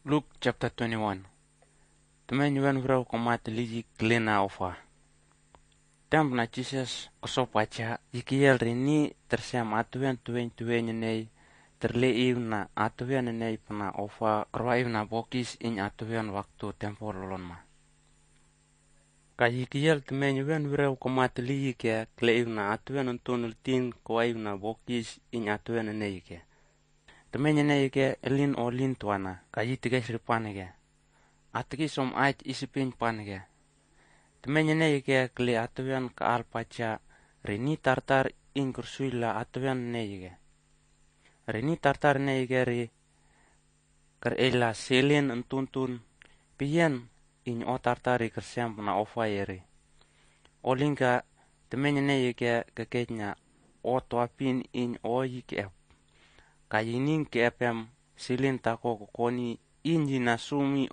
Luke chapter 21. Temen yuan vrau komat liji klena ofa. Temp na Jesus kosopacha yikiel rini tersiam atuan tuen nei terleiu na atuan nei pana ofa krwaiu na bokis in atuan waktu tempo lolon ma. Kayikiel temen yuan vrau komat liji ke kleiu na atuan untun tin kwaiu na bokis in atuan nei ke. Temen nei ke elin olin tuana kayitiges ripanege. Atiki som ait isipin pange. Temen nei ke kle atuan ka alpacha rini tartar in kursuila atuan nei ke. Rini tartar nei ke ri ker ela selin entuntun pian in o tartari kersiam na ofa yeri. Olinga temen nei ke keketnya o toapin in o yike. Kayinin ke epem silin tako kokoni inji nasumi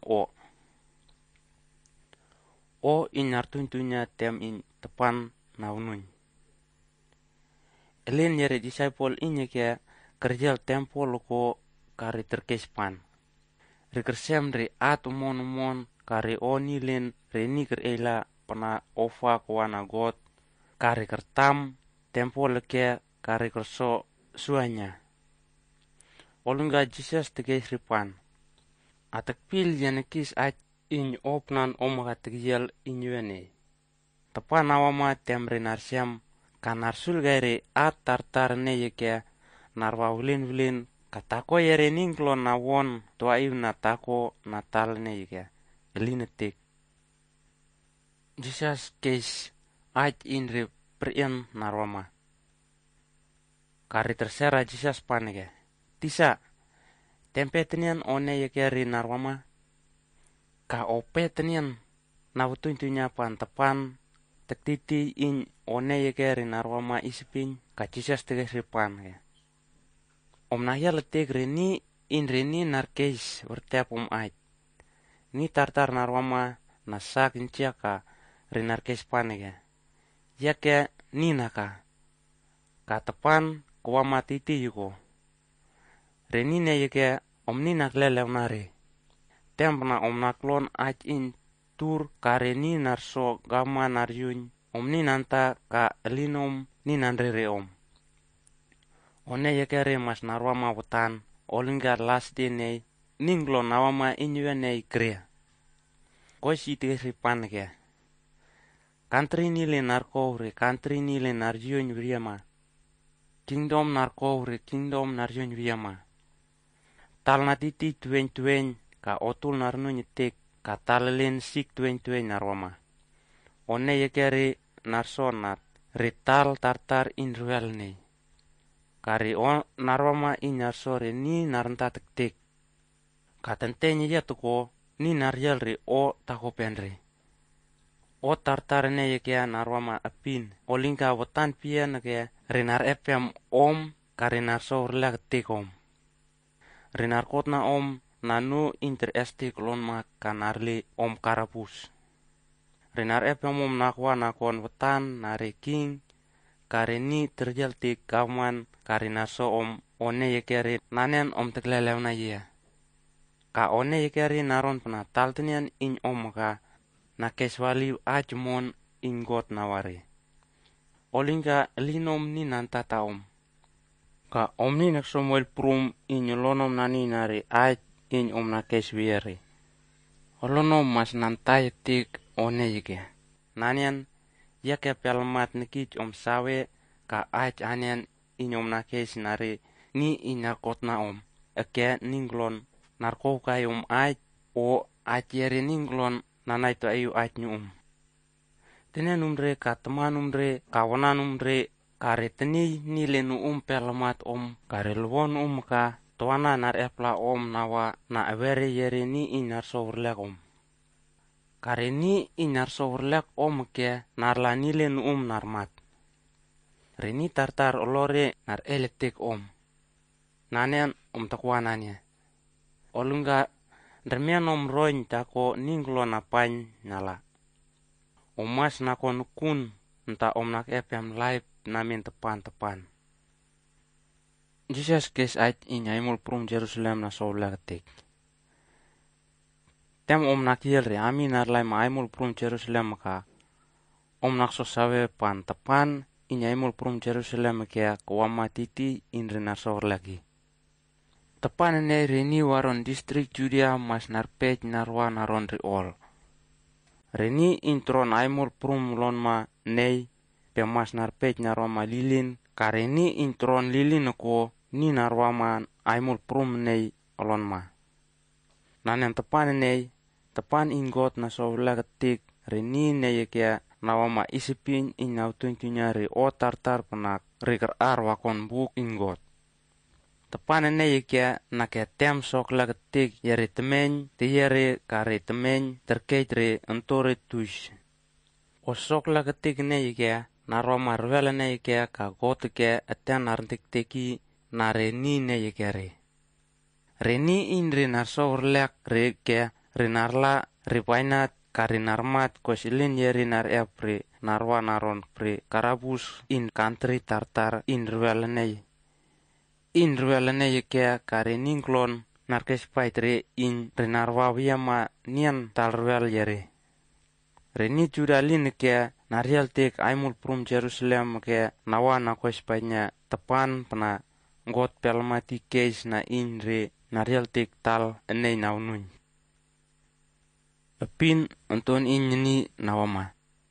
o in artuntunya tem in tepan naunun. Elin yere disciple inye ke kerjal tempo loko kari terkespan. Rikersem ri at umon kari oni len reniker ela pana ofa kuana got kari kertam tempo leke kari kerso suanya. Olunga Jesus teges ripan. Atak pil yanekis at in opnan omakatigiyal inyuene. Tapa nawama temre narsiam kanarsul gaire at tartar neyeke narwa ulin katako yere ninglo nawon tuaiv natako natal neyeke elinetik. Jesus kes at inre prian narwama. Kari tersera Jesus panege. Tisa tempetenian one yeke ri narwama. Ka opetenian nabutuntunya pan tepan tektiti in one yeke ri narwama isipin ka Jesus teges ripan ke. Om nahya letek reni in reni narkeis bertiap ait. Ni tartar narwama nasak incia ka ri narkeis panege. Yake ninaka ka tepan kuama titi yuko. Reni ne yeke om ninak lelew nari. Tempna om naklon ait in tur kareni narso gama naryun om ninanta ka elinom ninanrere om. One yekere mas narwama wutan olinga las dene ninglo nawama inyuene krea. Koisi tegesi panke. Country nile narkowre country nile narjun vriama. Kingdom narkowre kingdom narjun vriama. Talnatiti tuen ka otul narnu nyetik ka talelen sik tuen narwama. One yekere narsonat rital tartar in ruelne. Kari on narwama in narsore ni narenta tektik. Katentenye yatuko ni naryalri o takopenri. O tartar ne yekea narwama apin. Olinka wotan pia nake rinar epem om kari narsor lak om. Rinar kotna om nanu interestik lonma kanarli om karapus. Rinar epem om nakwa nakon wetan nare king kare ni terjaltik kaman kare naso om one yekeri nanen om teklelew na ye. Ka one yekeri naron pena taltenian in om ka na keswali ajmon in got nawari. Olinga linom ni nantata om. Ka om ni naksomuel prum in lonom nani nari aj in om na keswieri. Olonom mas nantayetik one yeke. Nanian yake pelmat nikich om sawe ka aj anian inyom na kes nari ni inakotna om. Eke ninglon narkokai aj o aj yeri ninglon nanaito ayu aj nyum. Tenen umre ka teman umre kawanan umre kare teni nile nu pelmat om kare luwon ka tuana nar epla om nawa na awere yeri ni inar sourlek om. Kare ni inar sourlek om ke narla nile nu narmat. Rini tartar olore nar elektrik om. Nanen om takwananya. Olunga dermian om roin tako ninglo napany nala. Omas nakon kun nta om nak epem laip namin tepan. Jesus kes ait inyaimul prum Jerusalem na soulaktik. Tem om nakiel re ami narlai ma aimul prum Jerusalem ka. Om nakso sawe pan tapan in aimul prum Jerusalem kea kawama titi in rinasor lagi. Tapan ne reni waron distrik Judea mas narpej narwa naron riol. Reni intron aimul prum lonma nei pe mas narpej narwa ma lilin ka reni intron lilin ko ni narwa ma aimul prum nei olonma. Nanen tapan nei tapan ingot na sovla ketik reni nei kea nawama isipin in nautuntunya ri o tartar penak riker ar wakon buk ingot. Tapan nei kea na kea tem sok la ketik yari temeny te yari kare temeny terkait ri entore tuis. O sok la ketik nei kea naroma rwela nei kea ka gote kea atian arntik teki na reni nei kea re. Reni in rinasor lek re kea rinarla ripainat karinarmat kosilin yeri nar epri narwa naron pri karabus in country tartar in rwelanei. In rwelanei kea kariningklon narkespaitre in rinarwa wiyama nian talrwel yeri. Reni judalin kea narial tek aimul prum Jerusalem kea nawa na kwespaitnya tepan pena got pelmati keis na in re narial tek tal enei naununy. Epin unton inyeni nawama.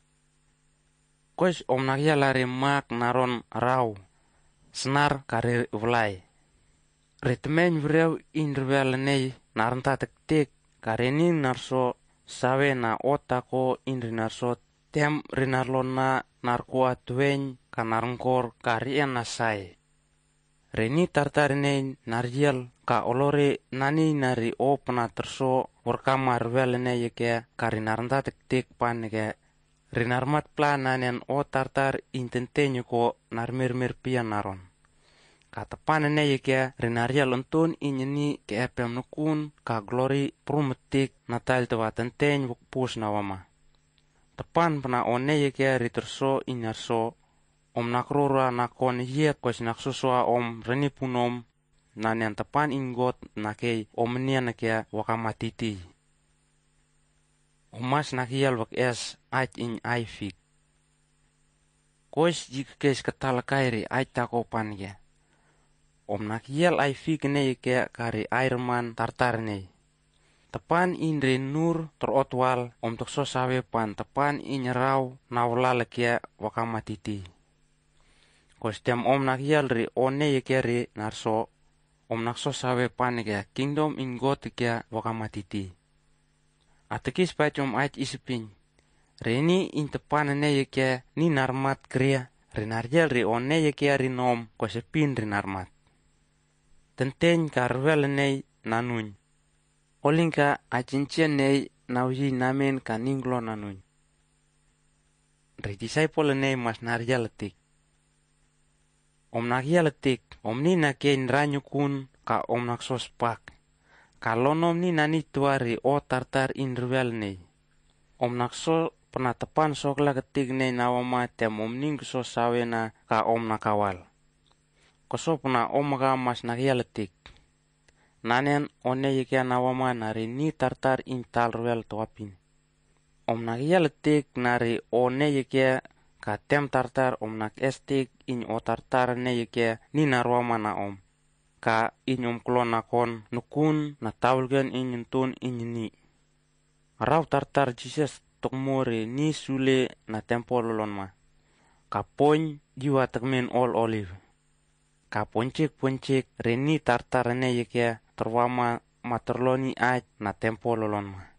Kois om nagyalare mak naron rau, senar kare ulai. Ritmeny vrew in rwelanei naranta tek kareni narso sawe na otako in rinarso tem rinarlona narkua tueny kanarngkor karien nasai. Reni tartarinei nariel ka olore nani nari o pena terso warkamar welenei kea karinaranta tek pan kea rinarmat plananen o tartar intentenyo ko narmirmir pian naron. Katapan nei kea rinariel unton inyeni ke epem nukun ka glory prumetik natal tewa tenteny wukpus nawama. Tapan pena onei kea riterso inyarso om nakrura nakon yet kos naksusua om reni punom nanen tapan ingot nakei om nian kea wakamatiti. Omas nakial wak es ait in aifik. Kois jikes katalakairi ait takopan kea. Om nakial aifik nei kea kari airman tartar nei. Tapan inre nur terotwal om tukso sawe pan tapan inyerau nawlal kea wakamatiti. Kostiam om nakial ri onei kea ri narso om nakso sawe pan kea kingdom in God kea wakamatiti. Atekis bait om ait isipin. Reni in tapan nei kea ni narmat kria rinarjel ri onei kea ri nom kosepin ri narmat. Tenteny karwel nei nanuny. Olingka acincien nei nauji namen kaninglo nanuny. Ri disciple nei mas narjaletik. Om nakialetik, om ni nakein ranyukun ka om naksos pak. Kalonom ni nani tuari o tartar in rwel nei. Om nakso penatapan sokla ketik nei nawama tem om ning so sawena ka om nakawal. Koso pena om ga mas nakialetik. Nanen one yekea nawama nari ni tartar in tal rwel tuapin. Om nakialetik nari one yekea ka tem tartar om nak estik in o tartar ne yekea ni narwama na om. Ka in om klonakon nukun na taulgen in yentun in ni. Raw tartar Jesus tokmore ni sule na tempo lolonma. Ka pony jiwa tekmen all olive. Ka poncik reni tartar ne yekea terwama materloni ait na tempo lolonma.